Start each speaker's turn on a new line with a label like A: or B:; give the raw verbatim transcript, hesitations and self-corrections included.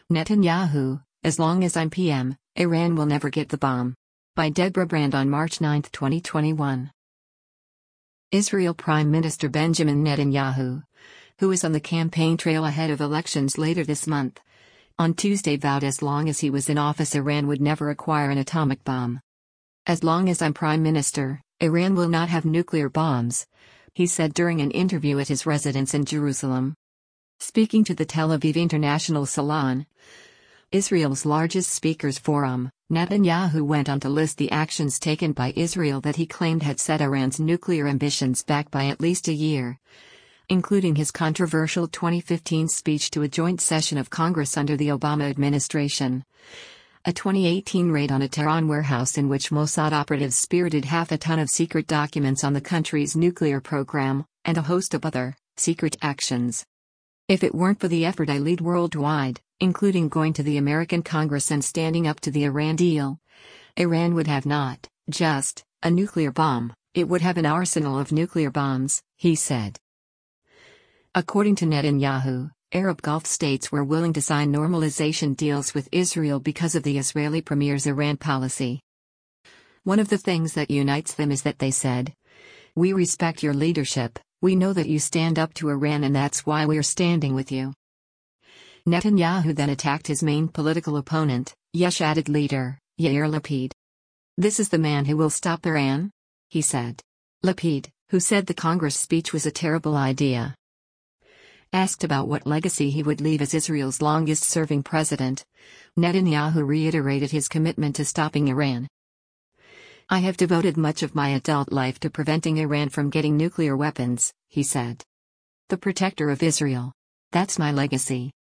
A: Netanyahu, as long as I'm P M, Iran will never get the bomb. By Deborah Brand on March ninth, twenty twenty-one. Israel Prime Minister Benjamin Netanyahu, who is on the campaign trail ahead of elections later this month, on Tuesday vowed as long as he was in office Iran would never acquire an atomic bomb. As long as I'm Prime Minister, Iran will not have nuclear bombs, he said during an interview at his residence in Jerusalem. Speaking to the Tel Aviv International Salon, Israel's largest speakers forum, Netanyahu went on to list the actions taken by Israel that he claimed had set Iran's nuclear ambitions back by at least a year, including his controversial twenty fifteen speech to a joint session of Congress under the Obama administration, a twenty eighteen raid on a Tehran warehouse in which Mossad operatives spirited half a ton of secret documents on the country's nuclear program, and a host of other secret actions. If it weren't for the effort I lead worldwide, including going to the American Congress and standing up to the Iran deal, Iran would have not just a nuclear bomb, it would have an arsenal of nuclear bombs, he said. According to Netanyahu, Arab Gulf states were willing to sign normalization deals with Israel because of the Israeli premier's Iran policy. One of the things that unites them is that they said, "We respect your leadership, we know that you stand up to Iran and that's why we're standing with you." Netanyahu then attacked his main political opponent, Yesh Atid leader, Yair Lapid. "This is the man who will stop Iran?" he said. Lapid, who said the Congress speech was a terrible idea. Asked about what legacy he would leave as Israel's longest-serving president, Netanyahu reiterated his commitment to stopping Iran. "I have devoted much of my adult life to preventing Iran from getting nuclear weapons," he said. "The protector of Israel. That's my legacy."